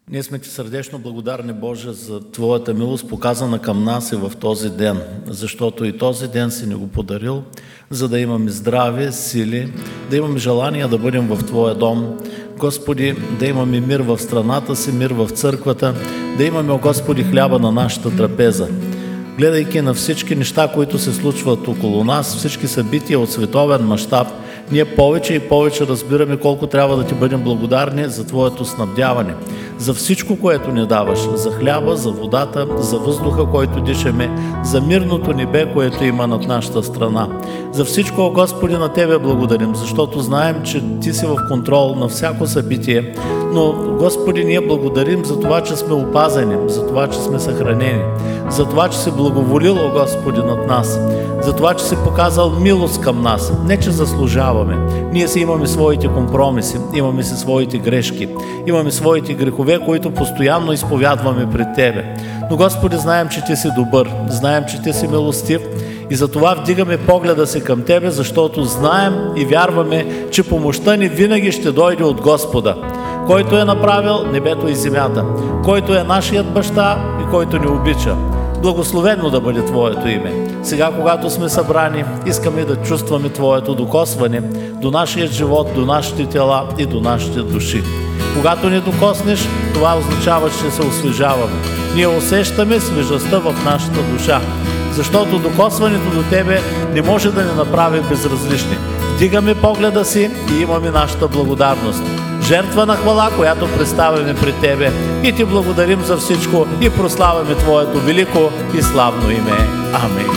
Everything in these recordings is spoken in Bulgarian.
Ние сме ти сърдечно благодарни, Боже, за Твоята милост, показана към нас и в този ден, защото и този ден си ни го подарил, за да имаме здраве, сили, да имаме желание да бъдем в Твоя дом. Господи, да имаме мир в страната си, мир в църквата, да имаме, о Господи, хляба на нашата трапеза. Гледайки на всички неща, които се случват около нас, всички събития от световен мащаб, ние повече и повече разбираме колко трябва да ти бъдем благодарни за Твоето снабдяване, за всичко, което ни даваш, за хляба, за водата, за въздуха, който дишаме, за мирното небе, което има над нашата страна. За всичко, о Господи, на Тебе благодарим, защото знаем, че Ти си в контрол на всяко събитие, но, Господи, ние благодарим за това, че сме опазени, за това, че сме съхранени, за това, че си благоволил, о Господи, над нас, за това, че си показал милост към нас, не че заслужаваме. Ние си имаме своите компромиси, имаме си своите грешки, имаме своите грехове, които постоянно изповядваме пред Тебе. Но, Господи, знаем, че Ти си добър, знаем, че Ти си милостив и затова вдигаме погледа си към Тебе, защото знаем и вярваме, че помощта ни винаги ще дойде от Господа, който е направил небето и земята, който е нашият баща и който ни обича. Благословено да бъде Твоето име. Сега, когато сме събрани, искаме да чувстваме Твоето докосване до нашия живот, до нашите тела и до нашите души. Когато ни докоснеш, това означава, че се освежаваме. Ние усещаме свежестта в нашата душа, защото докосването до Тебе не може да ни направи безразлични. Вдигаме погледа си и имаме нашата благодарност. Жертва на хвала, която представяме пред Тебе и Ти благодарим за всичко и прославяме Твоето велико и славно име. Амин.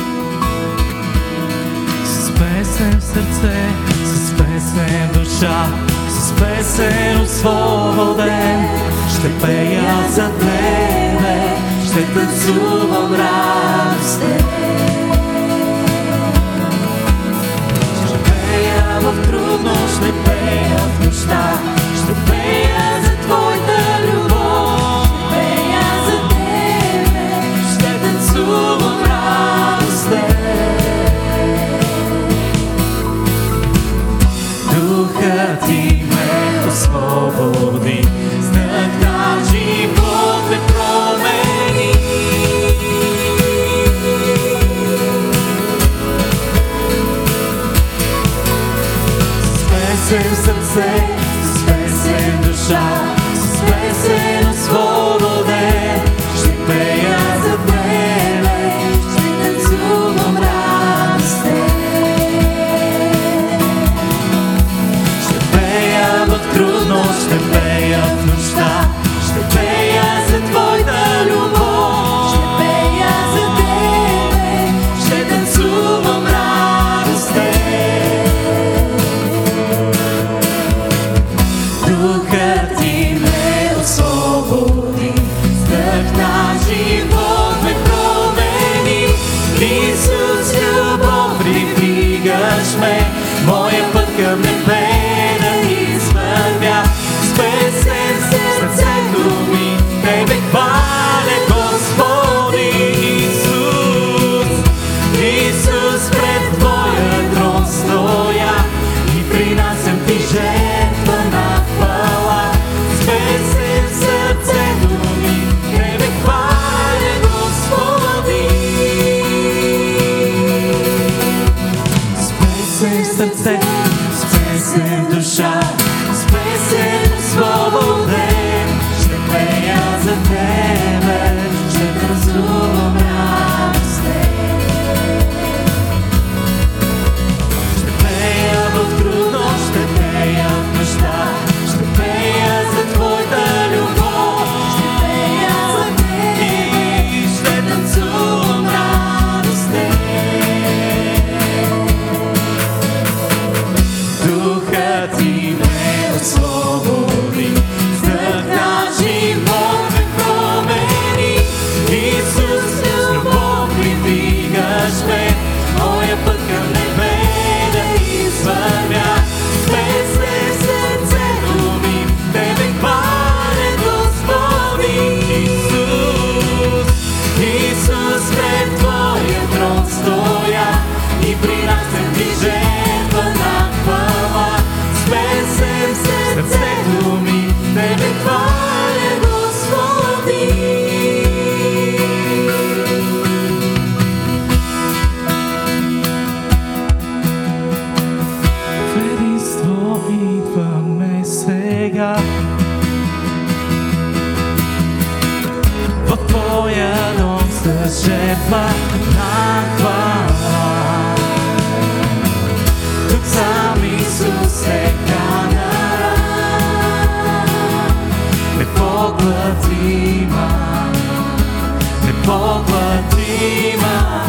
С песен в сърце, с песен в душа, с песен освободен, ще пея за Тебе, ще танцувам радостен. Ще пея в трудност, ще пея в нощта, ще пея за Твоята любов, ще пея за Тебе, ще танцувам радостен. Духът Ти ме освободи, знак на живот ме промени. С песен в сърце, с с жертва на хвала. Тук сам Исус е канара, непоглътима, непоглътима.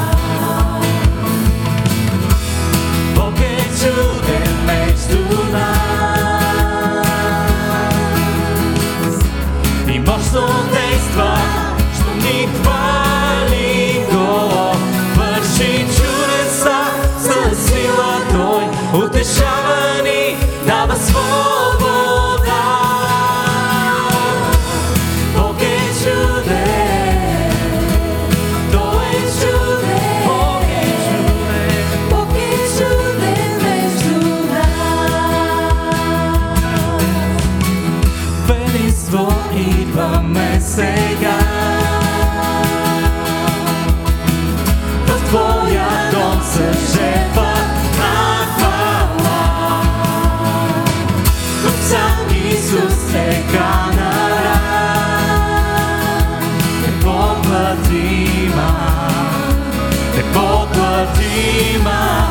Бог е чуден между нас и мощно действа, що ни хвали Го. Върши чудеса със сила Той, утешава ни, дава свобода. Бог е чуден, Той е чуден, Бог е чуден, Бог е чуден между нас. В единство идваме сега, в Твоя дом с жертва на хвала. Тук сам Исус е канара, непоглътима, непоглътима.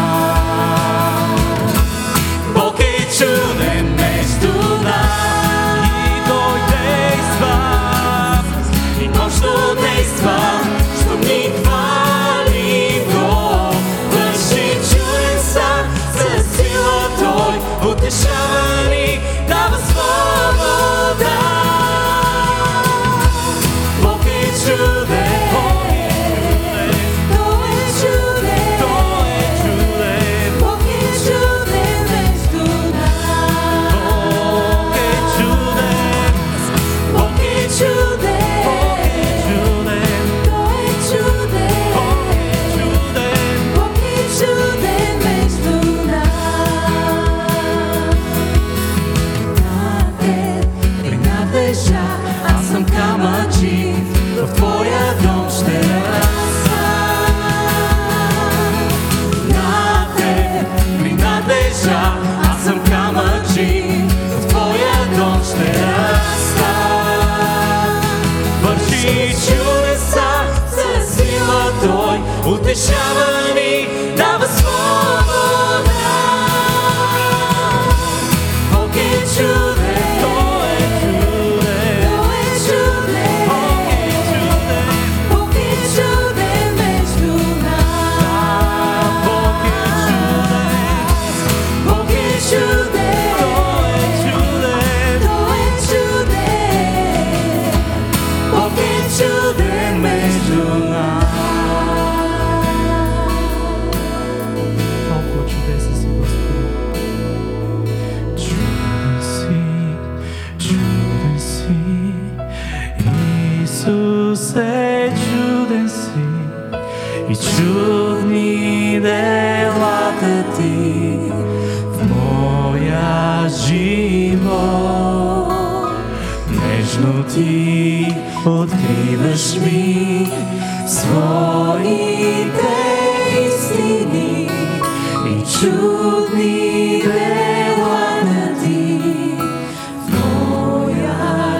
Бог е чуден между нас и Той действа, и мощно действа, що ни хвали Го. Върши чудеса със сила Той, утешава ни, дава свобода. Бог е чуден, Той е чуден, Той е чуден, Бог е чуден между нас. Бог е чуден, Бог е чуден, Бог е чуден, Той е чуден, Бог е чуден, Бог е чуден между нас. На Теб принадлежа, аз съм камъчик, в Твоя дом ще раса. На Теб принадлежа, аз съм камъчик, в Твоя дом ще раста. Върши чудеса със сила Той, утешава ни, дава свобода. Бог е чуден, Той е чуден, Той е чуден, Бог е чуден, Бог е чуден между нас. Бог е чуден, Бог е чуден, Той е чуден, Той е чуден, Бог е чуден между нас. Толкова чудесен си, Господи. Чуден си, Исус е чуден си, и чудни делата Ти в моя живот. Нежно Ти откриваш ми своите истини и чудни делата Ти в моя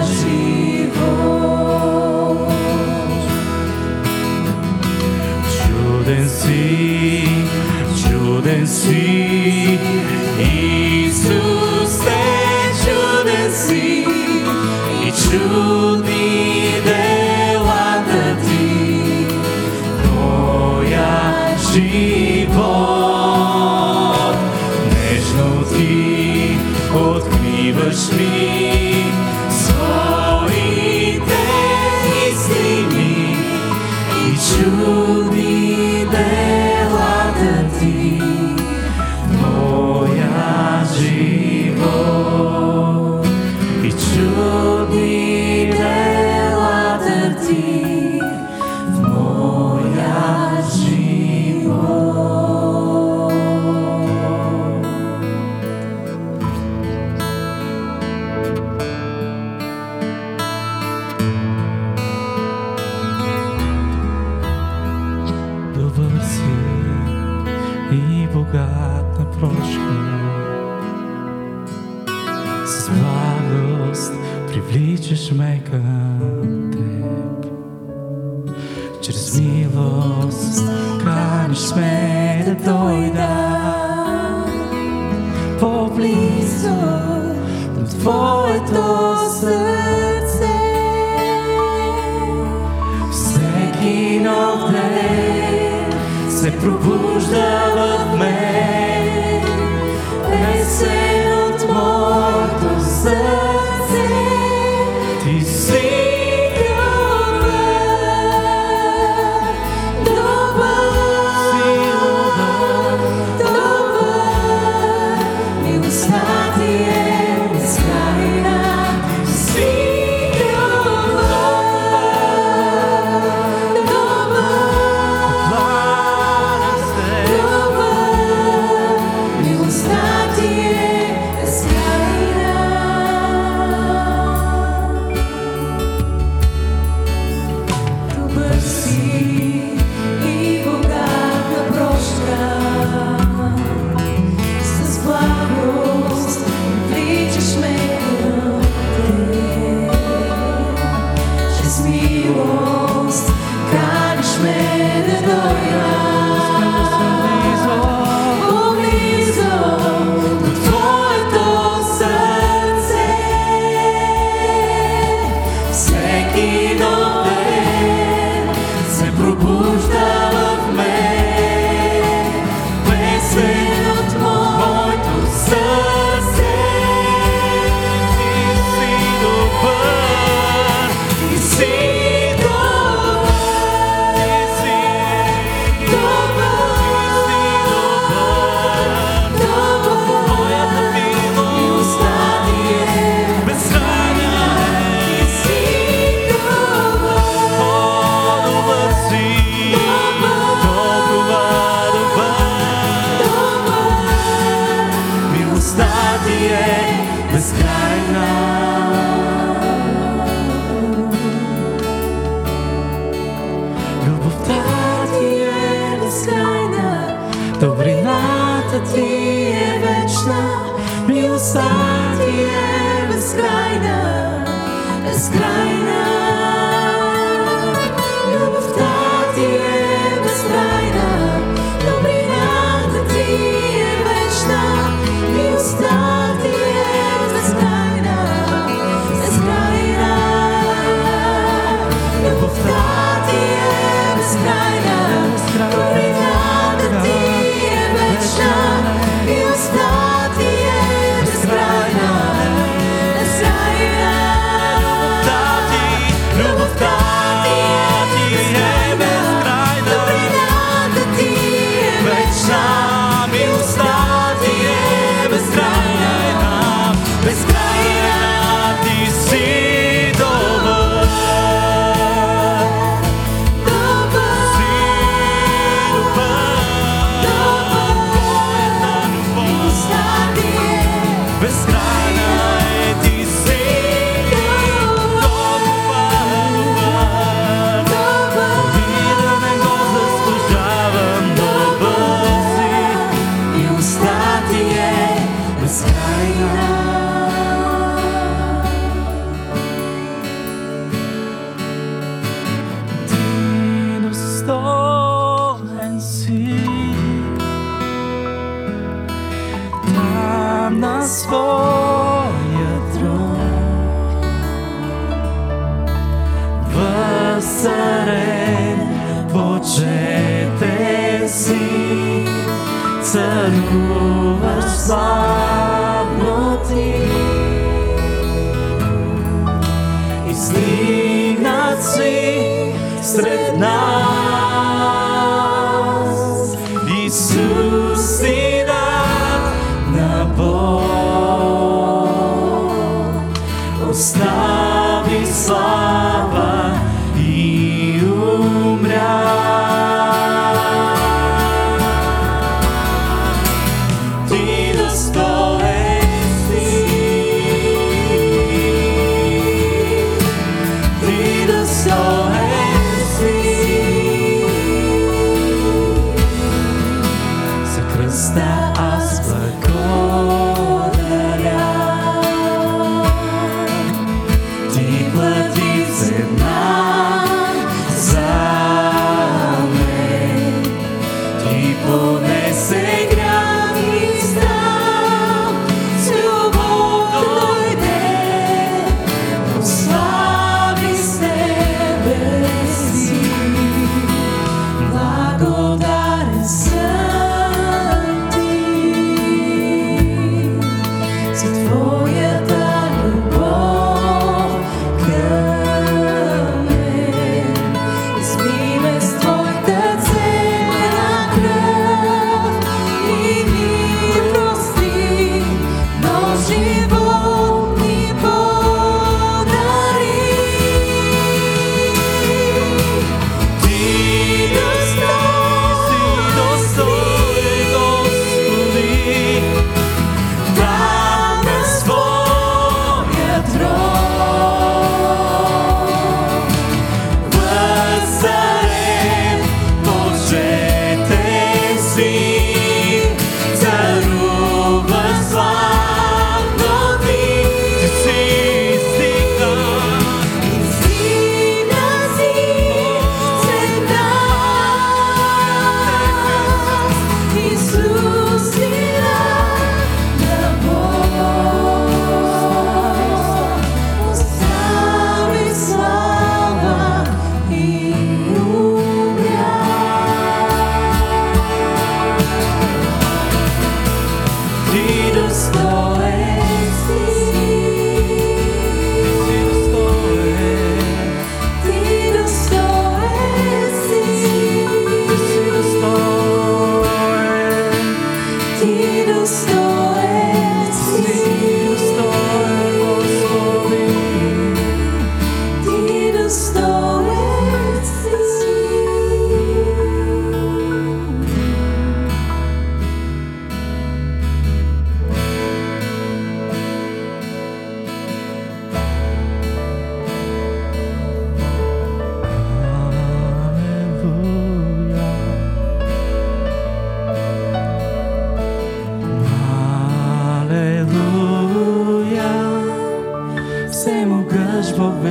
живот. Чуден си, Исус е чуден си, и чудни делата Ти в моя живот. Нежно Ти откриваш ми своите истини и чудни делата Ти в моя живот. И чудни делата Ти в моя живот. Добър си и богат на прошка, с благост привличаш ме към Теб. чрез милост каниш ме да дойда по-близо до Твоето сърце. Всеки нов ден се пробужда в мен, песен от моето сърце. Ти си Ти плати цена за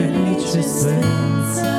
величественца.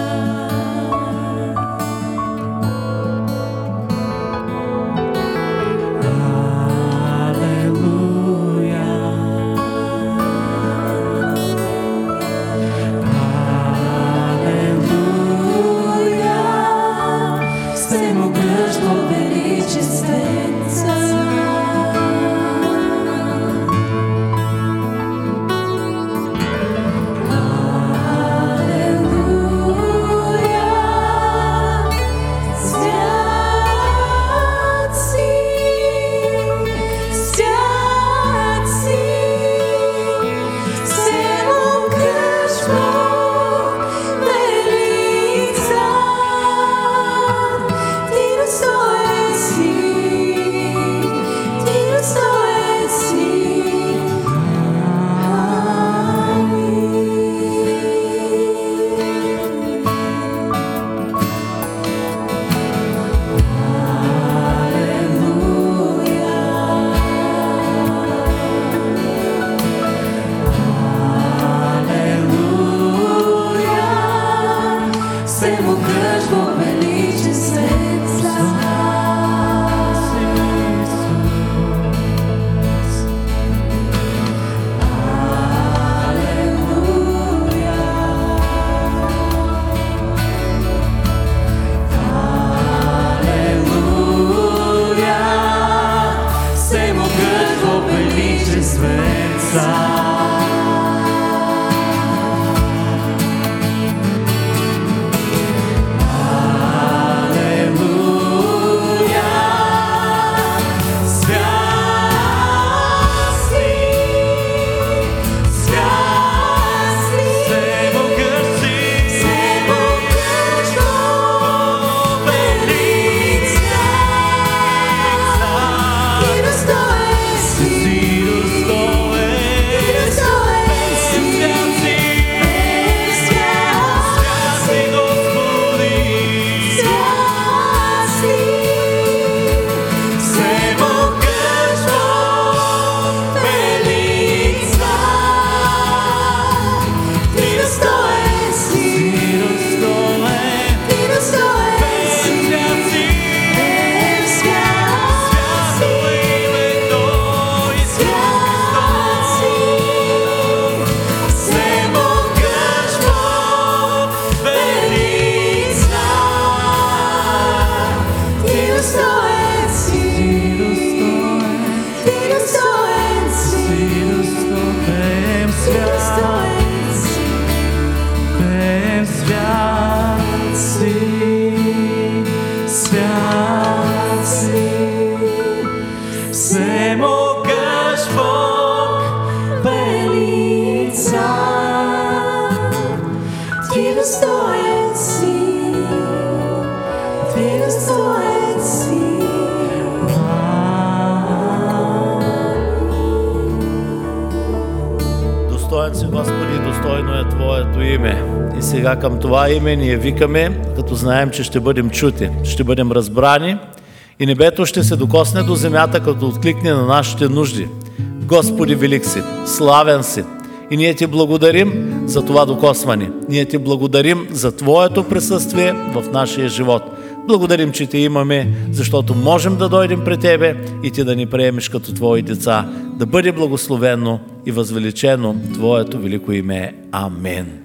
Достоен си, Господи, достойно е Твоето име. И сега към това име ние викаме, като знаем, че ще бъдем чути, ще бъдем разбрани и небето ще се докосне до земята, като откликне на нашите нужди. Господи, велик си, славен си. И ние Ти благодарим за това докосване. Ние Ти благодарим за Твоето присъствие в нашия живот. Благодарим, че Те имаме, защото можем да дойдем при Тебе и Ти да ни приемеш като Твои деца. Да бъде благословено и възвеличено Твоето велико име. Амин.